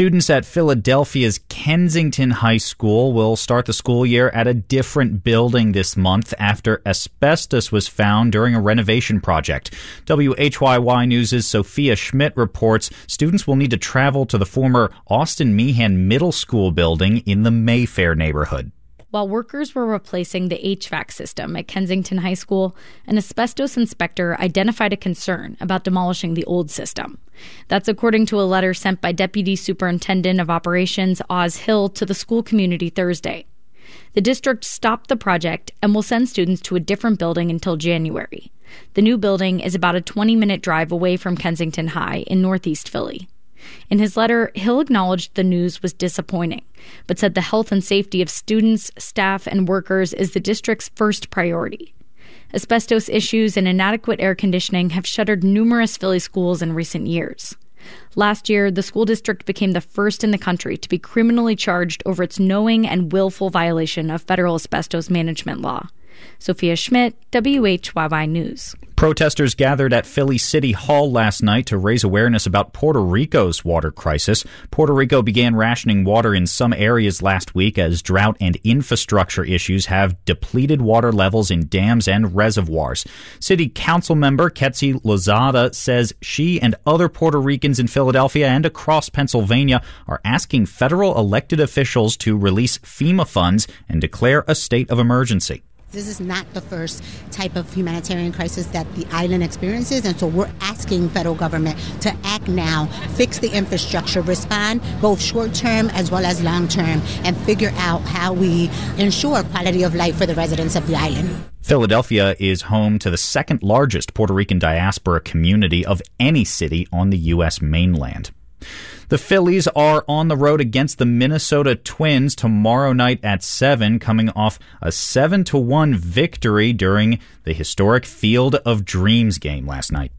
Students at Philadelphia's Kensington High School will start the school year at a different building this month after asbestos was found during a renovation project. WHYY News' Sophia Schmidt reports students will need to travel to the former Austin Meehan Middle School building in the Mayfair neighborhood. While workers were replacing the HVAC system at Kensington High School, an asbestos inspector identified a concern about demolishing the old system. That's according to a letter sent by Deputy Superintendent of Operations Oz Hill to the school community Thursday. The district stopped the project and will send students to a different building until January. The new building is about a 20-minute drive away from Kensington High in Northeast Philly. In his letter, Hill acknowledged the news was disappointing, but said the health and safety of students, staff, and workers is the district's first priority. Asbestos issues and inadequate air conditioning have shuttered numerous Philly schools in recent years. Last year, the school district became the first in the country to be criminally charged over its knowing and willful violation of federal asbestos management law. Sophia Schmidt, WHYY News. Protesters gathered at Philly City Hall last night to raise awareness about Puerto Rico's water crisis. Puerto Rico began rationing water in some areas last week as drought and infrastructure issues have depleted water levels in dams and reservoirs. City Council member Ketsi Lozada says she and other Puerto Ricans in Philadelphia and across Pennsylvania are asking federal elected officials to release FEMA funds and declare a state of emergency. This is not the first type of humanitarian crisis that the island experiences, and so we're asking federal government to act now, fix the infrastructure, respond both short-term as well as long-term, and figure out how we ensure quality of life for the residents of the island. Philadelphia is home to the second largest Puerto Rican diaspora community of any city on the U.S. mainland. The Phillies are on the road against the Minnesota Twins tomorrow night at 7, coming off a 7-1 victory during the historic Field of Dreams game last night.